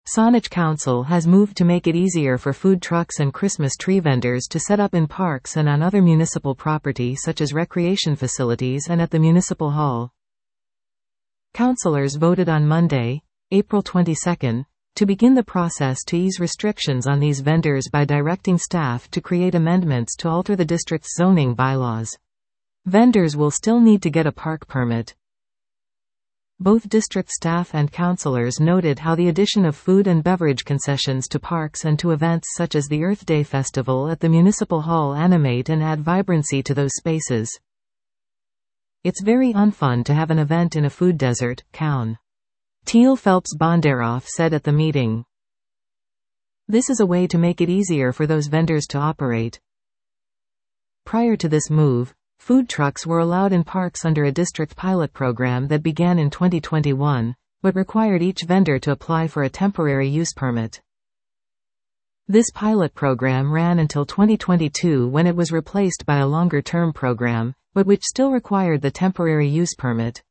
Saanich Council has moved to make it easier for food trucks and Christmas tree vendors to set up in parks and on other municipal property such as recreation facilities and at the municipal hall. Councillors voted on Monday, April 22, to begin the process to ease restrictions on these vendors by directing staff to create amendments to alter the district's zoning bylaws. Vendors will still need to get a park permit. Both district staff and councillors noted how the addition of food and beverage concessions to parks and to events such as the Earth Day Festival at the Municipal Hall animate and add vibrancy to those spaces. It's very unfun to have an event in a food desert, Count Teal Phelps Bondaroff said at the meeting. This is a way to make it easier for those vendors to operate. Prior to this move, food trucks were allowed in parks under a district pilot program that began in 2021, but required each vendor to apply for a temporary use permit. This pilot program ran until 2022 when it was replaced by a longer-term program, but which still required the temporary use permit.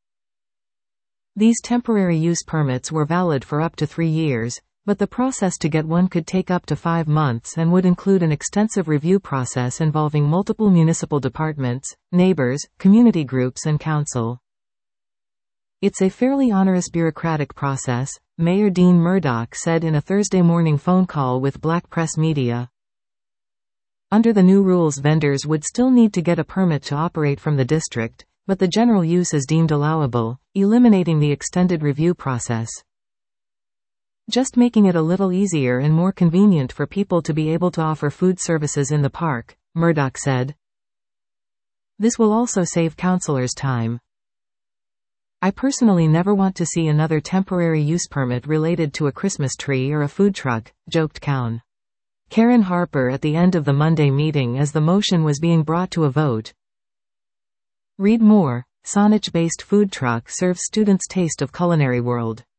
These temporary use permits were valid for up to 3 years, but the process to get one could take up to 5 months and would include an extensive review process involving multiple municipal departments, neighbors, community groups and council. It's a fairly onerous bureaucratic process, Mayor Dean Murdoch said in a Thursday morning phone call with Black Press Media. Under the new rules, vendors would still need to get a permit to operate from the district, but the general use is deemed allowable, eliminating the extended review process. Just making it a little easier and more convenient for people to be able to offer food services in the park, Murdoch said. This will also save councillors time. I personally never want to see another temporary use permit related to a Christmas tree or a food truck, joked Count Karen Harper at the end of the Monday meeting as the motion was being brought to a vote. Read more. Saanich-based food truck serves students taste of culinary world.